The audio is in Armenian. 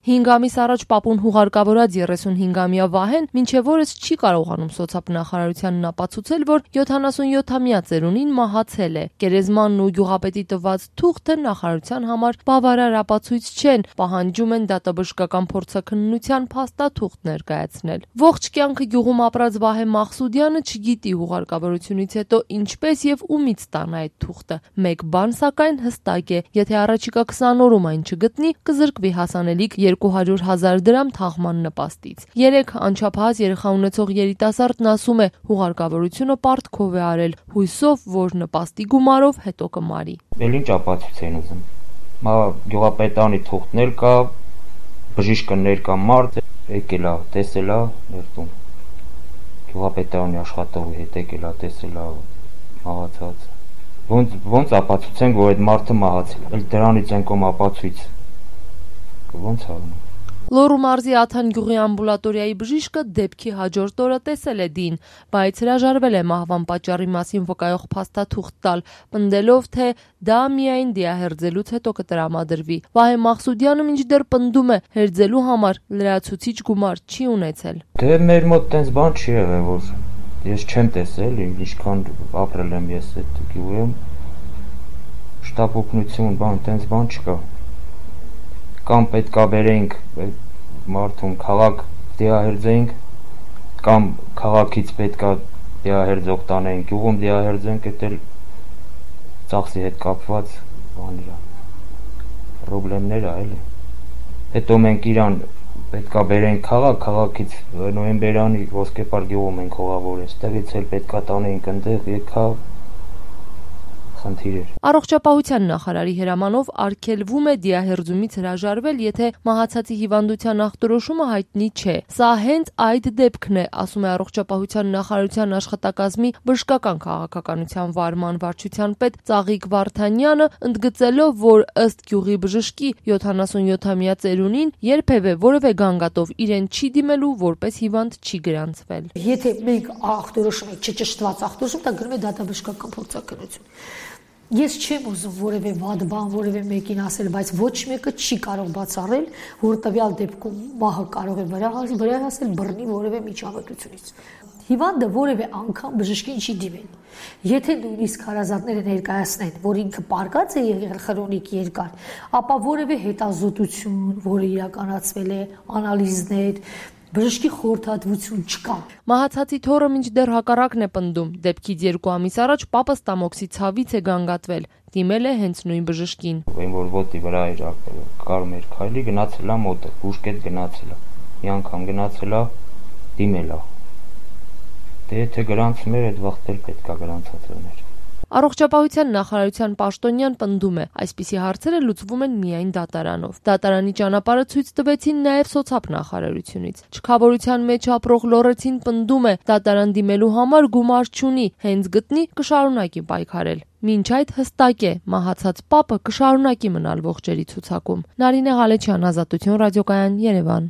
5 ամիս առաջ պապուն հուղարկավորած 35-ամյա Վահեն մինչև օրս չի կարողանում սոցիալ-նախարարությանն ապացուցել, որ 77-ամյա ծերունին մահացել է։ Գերեզմանն ու գյուղապետի տված թուղթը նախարարության համար բավարար ապացույց չեն, պահանջում են դատաբժշկական փորձաքննության փաստաթուղթ ներկայացնել։ Ողջ կյանքը գյուղում ապրած Վահե Մաղսուդյանը չգիտի հուղարկավորությունից հետո ինչպես եւ ումից ստանա այդ թուղթը։ Մեկ բան սակայն հստակ է, եթե առաջիկա 20 օրում այն չգտնի, կզրկվի հասանելիք 200,000 դրամ թաղման նպաստից։ 3 անչափահաս երեխա ունեցող երիտասարդն ասում է, հուղարկավորությունը պարտքով է արել, հույսով, որ նպաստի գումարով հետո կմարի։ Էլ ինչ ապացույց են ուզում։ Գյուղապետարանի թուղթներ կա, բժիշկը ներկա մարդ եկել է, տեսել է ներտում։ Գյուղապետարանի աշխատողի հետ եկել է, տեսել է մահացած։ Ոնց ապացուցենք, որ այդ մարդը մահացել է։ Էլ դրանից են կողմ ապացույց։ Ոնց արում։ Լոռու մարզի Աթան գյուղի ամբուլատորիայի բժիշկը դեպքի հաջորդ օրը տեսել է Դին, բայց հրաժարվել է մահվան պատճառի մասին վկայող փաստաթուղթ տալ, պնդելով, թե դա միայն դիահերձելուց հետո կտրամադրվի։ Վահե Մաղսուդյանը մինչդեռ պնդում է, հերձելու համար լրացուցիչ գումար չի ունեցել։ Դե մեր մոտ տենց բան չի եղել, որ ես չեմ տեսել, ինչքան ապրել եմ ես այդ գյուղում։ Շտապ օգնություն, տենց բան չկա։ Կամ պետքա բերենք մարդուն քաղաք դիահերձենք, կամ քաղաքից պետքա դիահերձող տանենք, գյուղում դիահերձենք, դա էլ ծախսի հետ կապված բաներ է, պրոբլեմներ է, էլի։ Հետո մենք իրան պետքա բերենք քաղաք, քաղաքից նոյեմբերանի Ոսկեպար գյուղում ենք հողավորել, ստեղից էլ պետքա տանենք այնտեղ, եկավ խնդիրներ։ Առողջապահության նախարարի հրամանով արգելվում է դիահերձումից հրաժարվել, եթե մահացածի հիվանդության ախտորոշումը հայտնի չէ։ Սա հենց այդ դեպքն է, ասում է Առողջապահության նախարարության աշխատակազմի բժշկական քաղաքականության վարման վարչության պետ Ծաղիկ Վարդանյանը, ընդգծելով, որ ըստ գյուղի բժշկի 77-ամյա ծերունին երբևէ որևէ գանգատով իրեն չի դիմելու, որպես հիվանդ չի գրանցվել։ Եթե մենք ախտորոշում ենք չճշտված ախտորոշում, դա գրում է դատաբժշկական փորձաքննություն։ Ես չեմ ուզում որևէ վատ բան որևէ մեկին ասել, բայց ոչ մեկը չի կարող բացառել, որ տվյալ դեպքում մահը կարող է վրա հասել բռնի որևէ միջամտությունից։ Հիվանդը որևէ անգամ բժշկին չի դիմել։ Եթե նույնիսկ հարազատները ներկայացնեն, որ ինքը պարկած է եղել քրոնիկ երկար, ապա որևէ հետազոտություն, որը իրականացվել է, անալիզներ, բժշկի խորհրդատվություն չկա։ Մահացածի թոռը մինչդեռ հակառակն է պնդում։ Դեպքից 2 ամիս առաջ պապը ստամոքսի ցավից է գանգատվել, դիմել է հենց նույն բժշկին։ Այն որ ոտի վրա էր կարում էր քայլի, գնացել է մոտը, բուժկետ գնացել է։ Մի անգամ գնացել է, դիմել է։ Դե եթե գրանցում էր, այդ վաղտ էլ պետք է գրանցած լիներ։ Առողջապահության նախարարության պաշտոնյան պնդում է, այսպիսի հարցերը լուծվում են միայն դատարանով։ Դատարանի ճանապարհը ցույց տվեցին նաև սոցապ նախարարությունից։ Չքավորության մեջ ապրող լոռեցին պնդում է, դատարան դիմելու համար գումար չունի, հենց գտնի կշարունակի պայքարել։ Մինչ այդ հստակ է, մահացած պապը կշարունակի մնալ ողջերի ցուցակում։ Նարինե Ղալեչյան, Ազատություն ռադիոկայան, Երևան։